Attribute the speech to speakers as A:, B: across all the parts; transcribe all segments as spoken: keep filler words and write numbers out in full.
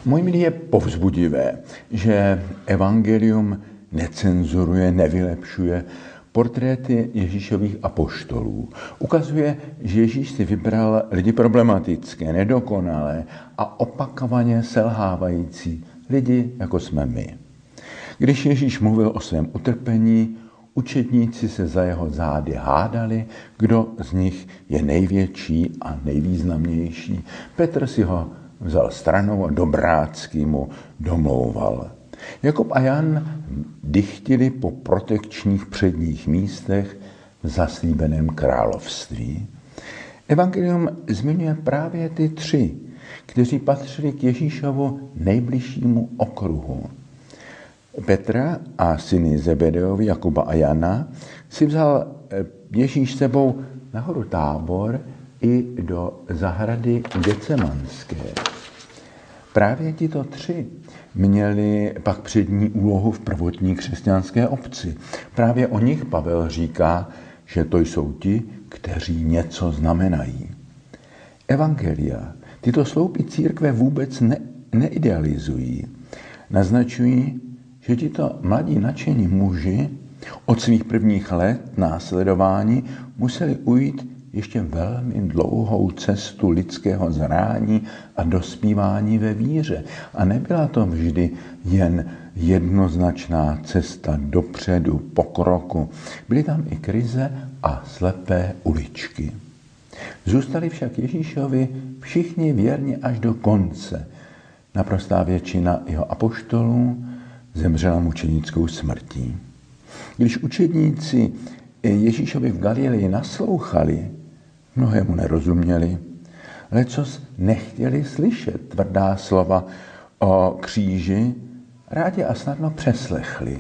A: Můj milý, je povzbudivé, že evangelium necenzuruje, nevylepšuje portréty Ježíšových apoštolů. Ukazuje, že Ježíš si vybral lidi problematické, nedokonalé a opakovaně selhávající lidi, jako jsme my. Když Ježíš mluvil o svém utrpení, učedníci se za jeho zády hádali, kdo z nich je největší a nejvýznamnější. Petr si ho vzal stranou a dobrácky mu domlouval. Jakub a Jan dychtili po protekčních předních místech v zaslíbeném království. Evangelium zmiňuje právě ty tři, kteří patřili k Ježíšovu nejbližšímu okruhu. Petra a syny Zebedeovi, Jakuba a Jana, si vzal Ježíš sebou na horu Tábor i do zahrady Getsemanské. Právě tito tři měli pak přední úlohu v prvotní křesťanské obci. Právě o nich Pavel říká, že to jsou ti, kteří něco znamenají. Evangelia tyto sloupy církve vůbec ne, neidealizují. Naznačují, že tito mladí nadšení muži od svých prvních let následování museli ujít ještě velmi dlouhou cestu lidského zrání a dospívání ve víře. A nebyla to vždy jen jednoznačná cesta dopředu, pokroku. Byly tam i krize a slepé uličky. Zůstali však Ježíšovi všichni věrni až do konce. Naprostá většina jeho apoštolů zemřela mučenickou smrtí. Když učedníci Ježíšovi v Galileji naslouchali, mnohému nerozuměli, lecos nechtěli slyšet tvrdá slova o kříži, rádi a snadno přeslechli.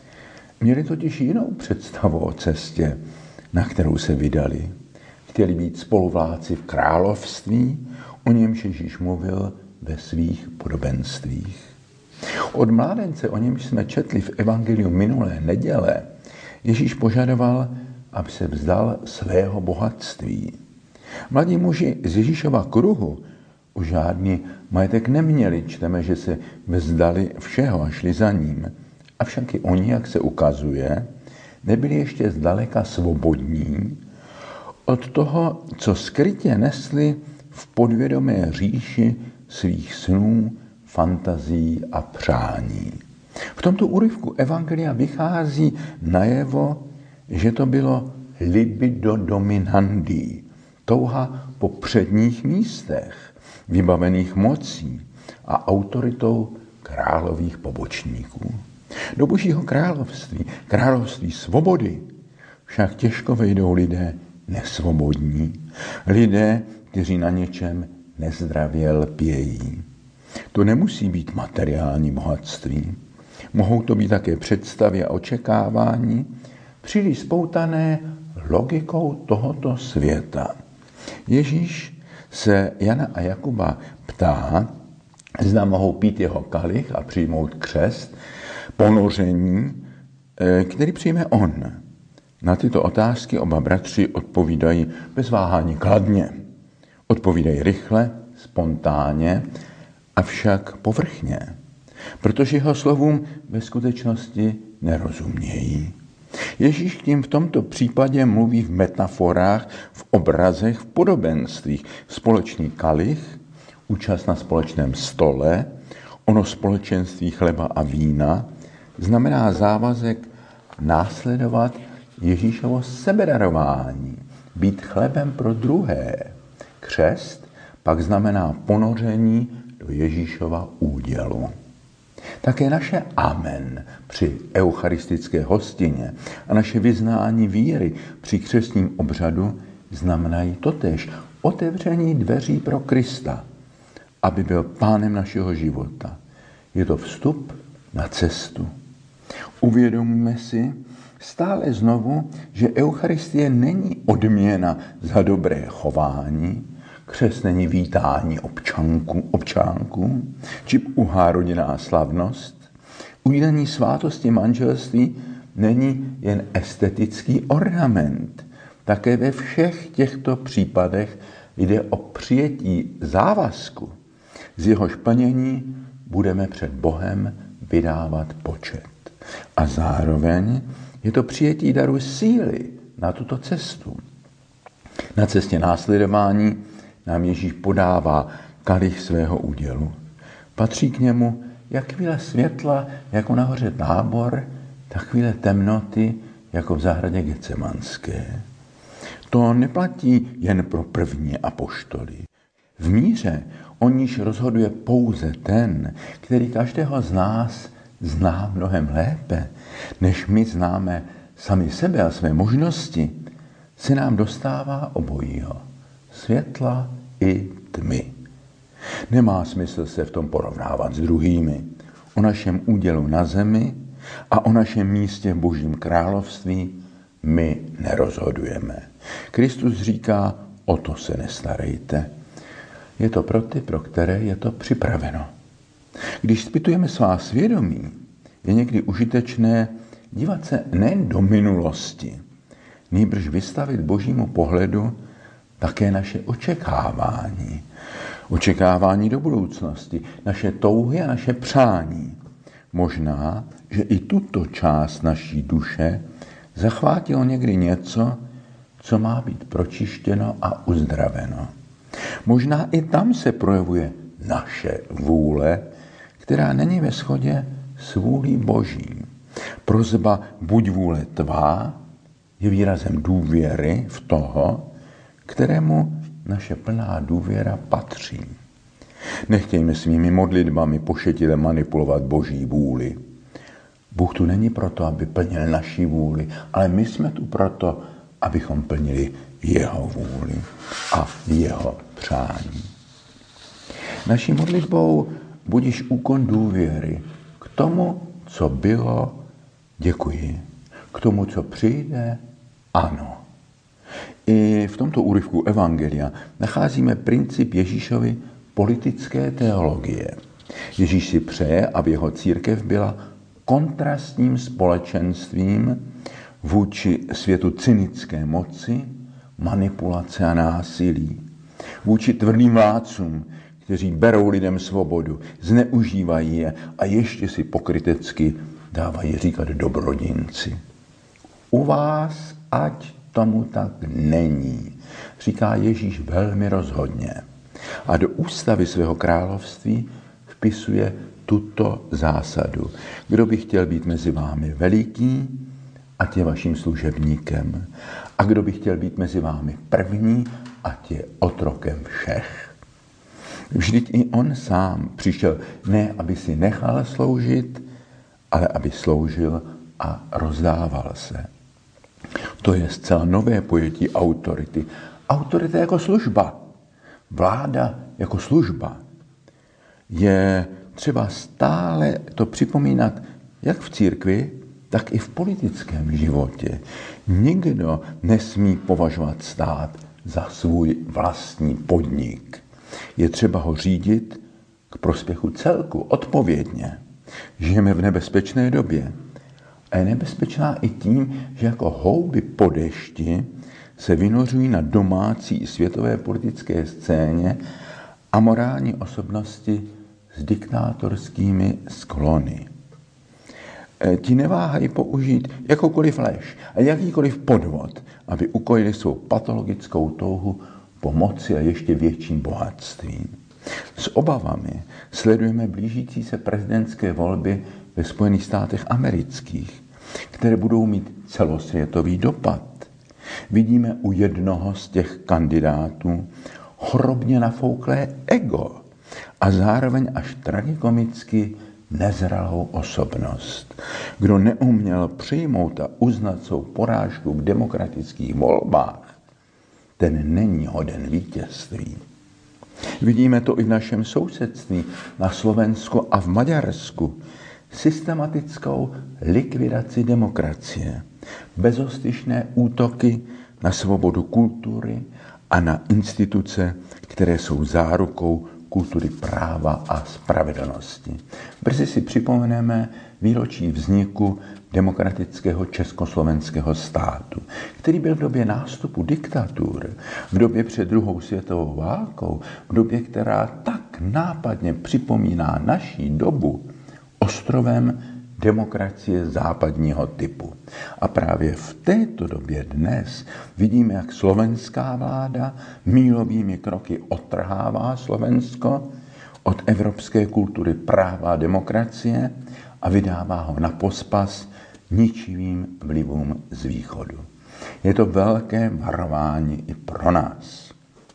A: Měli totiž jinou představu o cestě, na kterou se vydali. Chtěli být spoluvládci v království, o němž Ježíš mluvil ve svých podobenstvích. Od mládence, o němž jsme četli v evangeliu minulé neděle, Ježíš požadoval, aby se vzdal svého bohatství. Mladí muži z Ježíšova kruhu už žádný majetek neměli, čteme, že se vzdali všeho a šli za ním. Avšak i oni, jak se ukazuje, nebyli ještě zdaleka svobodní od toho, co skrytě nesli v podvědomé říši svých snů, fantazí a přání. V tomto úryvku evangelia vychází najevo, že to bylo libido dominandi, touha po předních místech, vybavených mocí a autoritou králových pobočníků. Do Božího království, království svobody, však těžko vejdou lidé nesvobodní, lidé, kteří na něčem nezdravě lpějí. To nemusí být materiální bohatství. Mohou to být také představy a očekávání, příliš spoutané logikou tohoto světa. Ježíš se Jana a Jakuba ptá, zda mohou pít jeho kalich a přijmout křest, ponoření, který přijme on. Na tyto otázky oba bratři odpovídají bez váhání kladně. Odpovídají rychle, spontánně, avšak povrchně, protože jeho slovům ve skutečnosti nerozumějí. Ježíš k ním v tomto případě mluví v metaforách, v obrazech, v podobenstvích. Společný kalich, účast na společném stole, ono společenství chleba a vína, znamená závazek následovat Ježíšovo sebedarování, být chlebem pro druhé. Křest pak znamená ponoření do Ježíšova údělu. Také naše amen při eucharistické hostině a naše vyznání víry při křestním obřadu znamenají totéž otevření dveří pro Krista, aby byl pánem našeho života. Je to vstup na cestu. Uvědomíme si stále znovu, že Eucharistie není odměna za dobré chování, křest není vítání občanku, občánků, či uhá rodinná slavnost. Udělení svátosti manželství není jen estetický ornament. Také ve všech těchto případech jde o přijetí závazku, z jehož plnění budeme před Bohem vydávat počet. A zároveň je to přijetí daru síly na tuto cestu. Na cestě následování nám Ježíš podává kalich svého údělu. Patří k němu jak chvíle světla, jako nahoře Tábor, tak chvíle temnoty, jako v zahradě Getsemanské. To neplatí jen pro první apoštoly. V míře o níž rozhoduje pouze ten, který každého z nás zná mnohem lépe, než my známe sami sebe a své možnosti, se nám dostává obojího, světla i tmy. Nemá smysl se v tom porovnávat s druhými. O našem údělu na zemi a o našem místě v Božím království my nerozhodujeme. Kristus říká, o to se nestarejte. Je to pro ty, pro které je to připraveno. Když zpytujeme svá svědomí, je někdy užitečné dívat se nejen do minulosti, nýbrž vystavit Božímu pohledu také naše očekávání. Očekávání do budoucnosti, naše touhy a naše přání. Možná, že i tuto část naší duše zachvátilo někdy něco, co má být pročištěno a uzdraveno. Možná i tam se projevuje naše vůle, která není ve shodě s vůlí Boží. Prosba buď vůle tvá je výrazem důvěry v toho, kterému naše plná důvěra patří. Nechtějme svými modlitbami pošetile manipulovat Boží vůli. Bůh tu není proto, aby plnil naši vůli, ale my jsme tu proto, abychom plnili jeho vůli a jeho přání. Naší modlitbou budiš úkon důvěry k tomu, co bylo, děkuji. K tomu, co přijde, ano. I v tomto úryvku Evangelia nacházíme princip Ježíšovy politické teologie. Ježíš si přeje, aby jeho církev byla kontrastním společenstvím vůči světu cynické moci, manipulace a násilí. Vůči tvrdým vládcům, kteří berou lidem svobodu, zneužívají je a ještě si pokrytecky dávají říkat dobrodinci. U vás ať tomu tak není, říká Ježíš velmi rozhodně. A do ústavy svého království vpisuje tuto zásadu. Kdo by chtěl být mezi vámi veliký, ať je vaším služebníkem. A kdo by chtěl být mezi vámi první, ať je otrokem všech. Vždyť i on sám přišel ne, aby si nechal sloužit, ale aby sloužil a rozdával se. To je zcela nové pojetí autority. Autorita jako služba. Vláda jako služba. Je třeba stále to připomínat jak v církvi, tak i v politickém životě. Nikdo nesmí považovat stát za svůj vlastní podnik. Je třeba ho řídit k prospěchu celku, odpovědně. Žijeme v nebezpečné době. A je nebezpečná i tím, že jako houby po dešti se vynořují na domácí i světové politické scéně amorální osobnosti s diktátorskými sklony. Ti neváhají použít jakoukoliv lež a jakýkoliv podvod, aby ukojili svou patologickou touhu po moci a ještě větším bohatství. S obavami sledujeme blížící se prezidentské volby ve Spojených státech amerických, které budou mít celosvětový dopad. Vidíme u jednoho z těch kandidátů chorobně nafouklé ego a zároveň až tragikomicky nezralou osobnost. Kdo neuměl přijmout a uznat svou porážku v demokratických volbách, ten není hoden vítězství. Vidíme to i v našem sousedství, na Slovensku a v Maďarsku. Systematickou likvidaci demokracie, bezostyšné útoky na svobodu kultury a na instituce, které jsou zárukou kultury práva a spravedlnosti. Brzy si připomeneme výročí vzniku demokratického československého státu, který byl v době nástupu diktatur, v době před druhou světovou válkou, v době, která tak nápadně připomíná naší dobu, ostrovem demokracie západního typu. A právě v této době dnes vidíme, jak slovenská vláda mílovými kroky odtrhává Slovensko od evropské kultury práva a demokracie a vydává ho na pospas ničivým vlivům z východu. Je to velké varování i pro nás.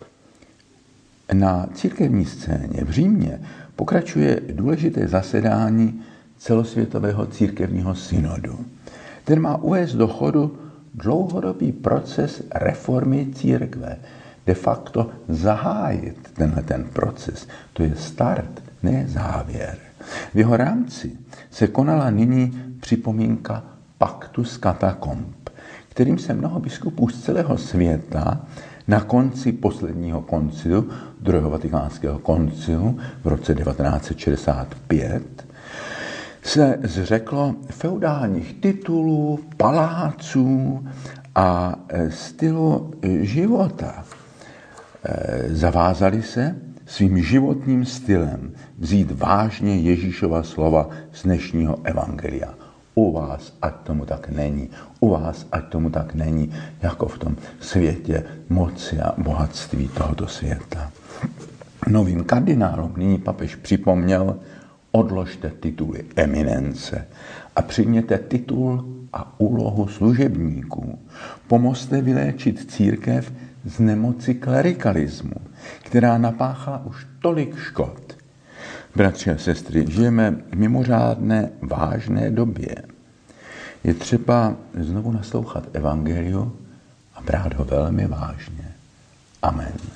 A: Na církevní scéně v Římě pokračuje důležité zasedání celosvětového církevního synodu. Ten má uvést do chodu dlouhodobý proces reformy církve, de facto zahájit tenhle ten proces. To je start, ne závěr. V jeho rámci se konala nyní připomínka Pactus Catacomb, kterým se mnoho biskupů z celého světa na konci posledního koncilu, druhého vatikánského koncilu v roce devatenáct set šedesát pět, se zřeklo feudálních titulů, paláců a stylu života. Zavázali se svým životním stylem vzít vážně Ježíšova slova z dnešního evangelia. U vás, ať tomu tak není. U vás, ať tomu tak není, jako v tom světě moci a bohatství tohoto světa. Novým kardinálům nyní papež připomněl: odložte tituly eminence a přijměte titul a úlohu služebníků. Pomozte vyléčit církev z nemoci klerikalismu, která napáchá už tolik škod. Bratři a sestry, žijeme v mimořádné vážné době. Je třeba znovu naslouchat evangeliu a brát ho velmi vážně. Amen.